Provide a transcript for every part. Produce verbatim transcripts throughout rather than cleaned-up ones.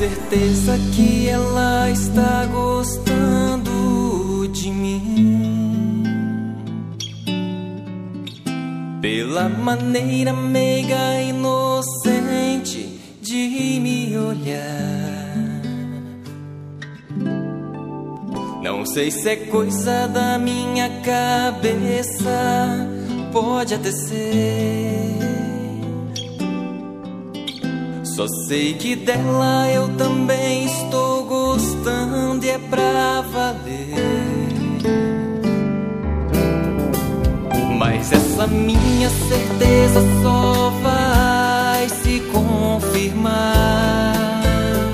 certeza que ela está gostando de mim, pela maneira meiga e inocente de me olhar. Não sei se é coisa da minha cabeça, pode até ser. Só sei que dela eu também estou gostando e é pra valer. Mas essa minha certeza só vai se confirmar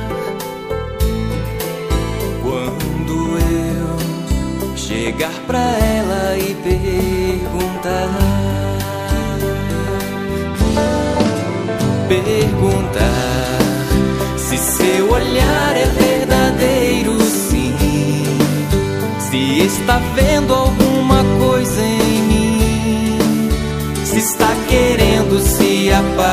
quando eu chegar pra ela e perguntar. Perguntar se seu olhar é verdadeiro, sim. Se está vendo alguma coisa em mim, se está querendo se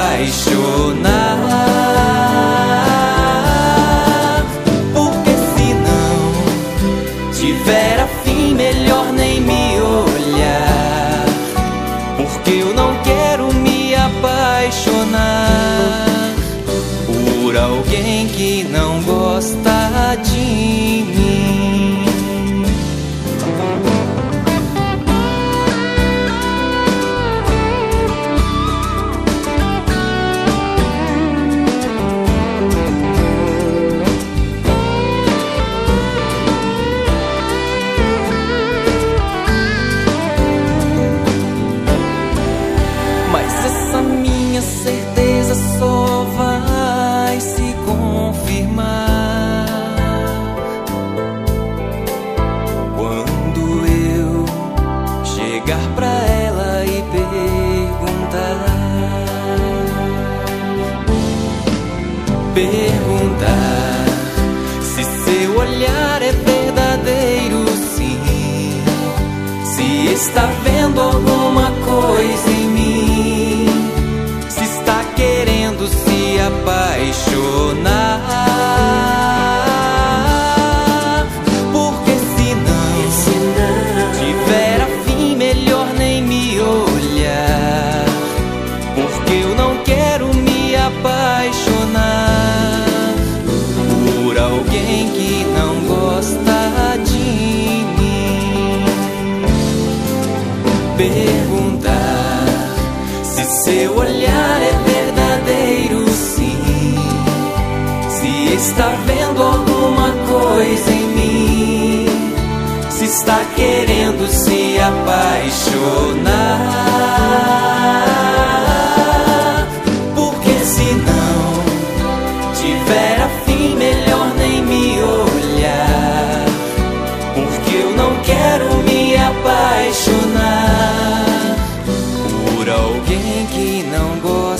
apaixonar. Porque se não tiver afim, melhor nem me olhar, porque eu não quero me apaixonar por alguém que não gosta de mim. Mas essa minha certeza só vai se confirmar quando eu chegar pra ela e perguntar. Perguntar se seu olhar é verdadeiro, sim. Se está vendo alguma coisa em mim, se está querendo se apaixonar. Porque se não tiver afim, melhor nem me olhar, porque eu não quero me apaixonar por alguém que não gosta de mim. Perguntar se seu olhar é verdadeiro, sim. Se está vendo alguma coisa em mim, se está querendo se apaixonar. Porque se não tiver afim, melhor nem me olhar, porque eu não quero me apaixonar por alguém que não gosta